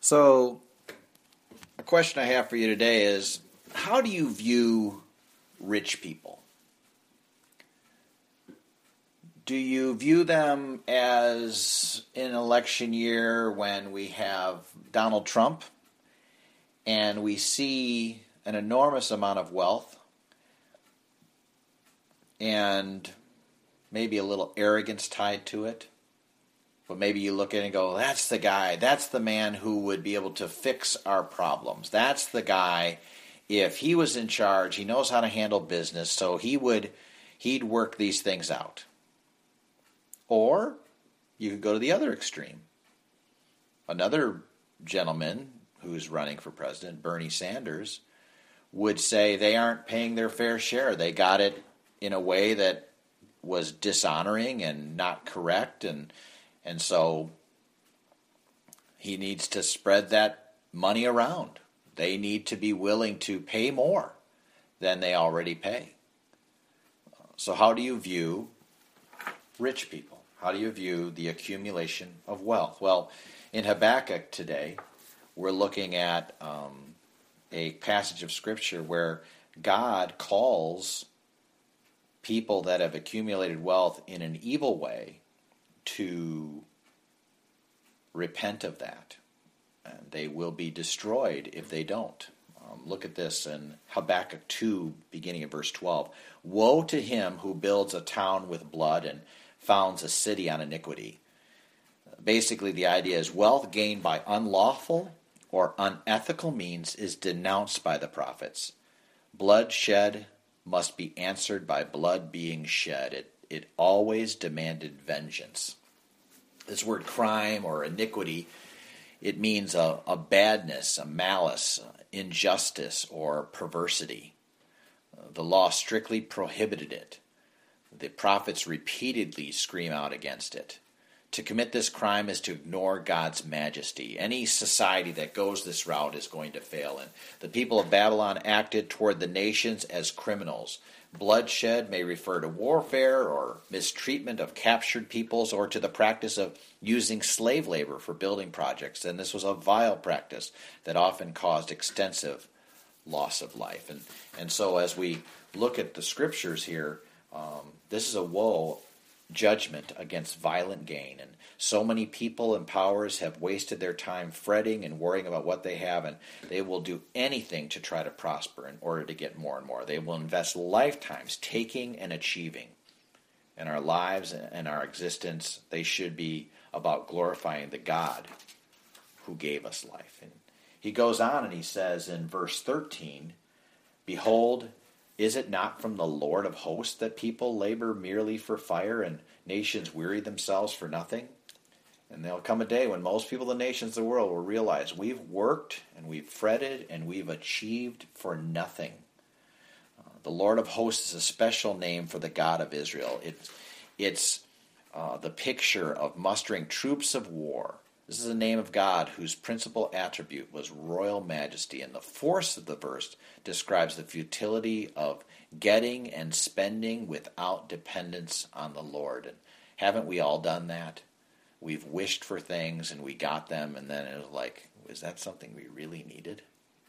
So, a question I have for you today is, how do you view rich people? Do you view them as in an election year when we have Donald Trump and we see an enormous amount of wealth and maybe a little arrogance tied to it? But maybe you look at it and go, that's the guy, that's the man who would be able to fix our problems. That's the guy, if he was in charge, he knows how to handle business, so he'd work these things out. Or you could go to the other extreme. Another gentleman who's running for president, Bernie Sanders, would say they aren't paying their fair share. They got it in a way that was dishonoring and not correct, and so he needs to spread that money around. They need to be willing to pay more than they already pay. So how do you view rich people? How do you view the accumulation of wealth? Well, in Habakkuk today, we're looking at a passage of Scripture where God calls people that have accumulated wealth in an evil way to repent of that. And they will be destroyed if they don't. Look at this in Habakkuk 2, beginning at verse 12. Woe to him who builds a town with blood and founds a city on iniquity. Basically, the idea is wealth gained by unlawful or unethical means is denounced by the prophets. Blood shed must be answered by blood being shed. It always demanded vengeance. This word crime or iniquity, it means a badness, a malice, injustice, or perversity. The law strictly prohibited it. The prophets repeatedly scream out against it. To commit this crime is to ignore God's majesty. Any society that goes this route is going to fail. And the people of Babylon acted toward the nations as criminals. Bloodshed may refer to warfare or mistreatment of captured peoples or to the practice of using slave labor for building projects. And this was a vile practice that often caused extensive loss of life. And so as we look at the Scriptures here, this is a woe judgment against violent gain. And so many people and powers have wasted their time fretting and worrying about what they have, and they will do anything to try to prosper in order to get more and more. They will invest lifetimes taking and achieving. And our lives and our existence, they should be about glorifying the God who gave us life. And he goes on and he says in verse 13, Behold, is it not from the Lord of hosts that people labor merely for fire and nations weary themselves for nothing? And there'll come a day when most people in the nations of the world will realize we've worked and we've fretted and we've achieved for nothing. The Lord of hosts is a special name for the God of Israel. It's the picture of mustering troops of war. This is the name of God whose principal attribute was royal majesty. And the force of the verse describes the futility of getting and spending without dependence on the Lord. And haven't we all done that? We've wished for things and we got them, and then it was like, is that something we really needed?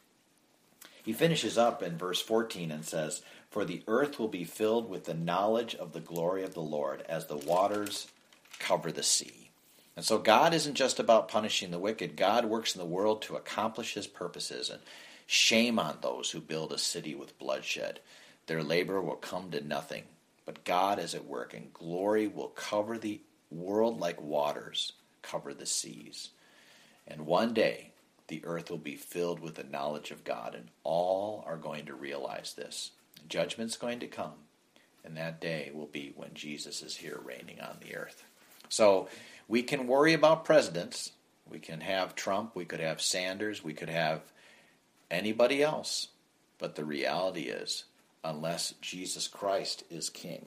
He finishes up in verse 14 and says, For the earth will be filled with the knowledge of the glory of the Lord as the waters cover the sea. And so God isn't just about punishing the wicked. God works in the world to accomplish his purposes, and shame on those who build a city with bloodshed. Their labor will come to nothing, but God is at work, and glory will cover the world like waters cover the seas. And one day, the earth will be filled with the knowledge of God, and all are going to realize this. Judgment's going to come, and that day will be when Jesus is here reigning on the earth. So we can worry about presidents. We can have Trump. We could have Sanders. We could have anybody else. But the reality is, unless Jesus Christ is king,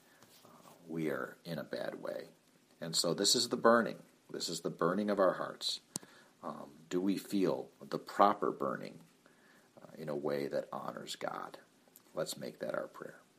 we are in a bad way. And so this is the burning. This is the burning of our hearts. Do we feel the proper burning in a way that honors God? Let's make that our prayer.